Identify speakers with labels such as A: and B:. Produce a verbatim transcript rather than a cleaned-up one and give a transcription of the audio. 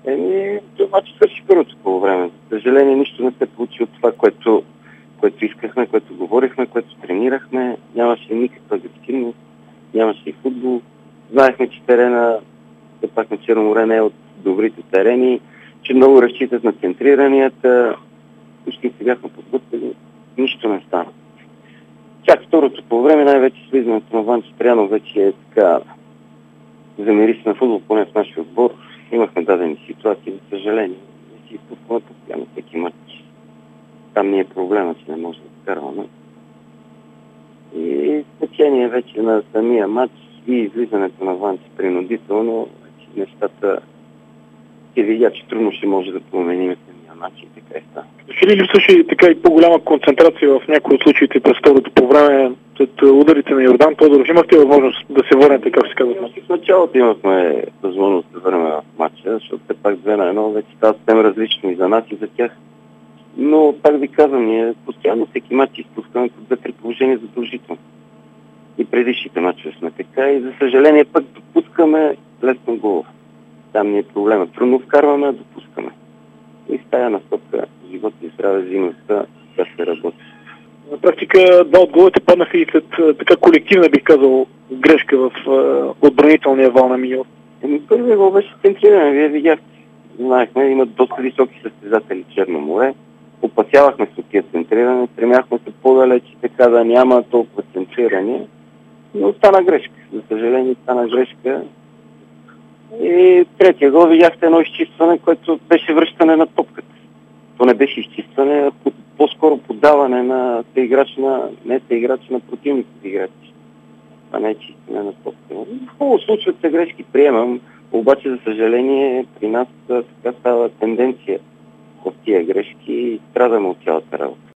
A: Еми, това че свърши първото по време. За съжаление, нищо не се получи от това, което, което искахме, което говорихме, което тренирахме. Нямаше никаква гостинност, нямаше и футбол. Знаехме, че терена, все пак на Черно море не е от добрите терени, че много разчитат на центриранията. Всички се бяхме подготвили. Нищо не стана. Чак второто по време, най-вече слизането на Ванчо Троянов вече е така замириса на футбол, поне в нашия отбор. Имахме дадени ситуации, за съжаление. Не си изпускаме постоянно всеки матч. Там ни е проблема, че не може да вкарваме. И течение вече на самия матч и излизането на Ванчо принудително, вече нещата се видя, че трудно ще може да променим самия матч и така е става.
B: Ще ли липсваше така и по-голяма концентрация в някои от случаите през второто по време след ударите на Йордан Тодоров? Имахте възможност да се върнете, как се казва?
A: В началото имахме възможност да върнем в матча, защото все пак две на едно вече става съвсем различно и за нас и за тях. Но пак ви казвам, ние постоянно всеки матч изпускаме по две-три положения задължително. И предишните матчове сме така и за съжаление пък допускаме лесно гол. Там ни е проблема. Трудно вкарваме, а допускаме. И с тая настъпка живот и здраве зимата да се работи.
B: На практика два от головете паднаха и след така колективна, бих казал, грешка в е, отбранителния вал на Миньор.
A: Еми, първият гол беше центриран. Вие видяхте. Знаехме, имат доста високи състезатели Черно море. Опасявахме се от тия центриране, стремяхме се по-далеч, така да няма толкова центриране. Но стана грешка. За съжаление стана грешка. И третия гол видяхте едно изчистване, което беше връщане на топката. То не беше изчистване, а по-скоро подаване на играч на, не играч на противните играчи. Това не е чистене на топката. Хубаво случват се грешки, приемам, обаче за съжаление при нас така става тенденция в тия грешки и страдаме от цялата работа.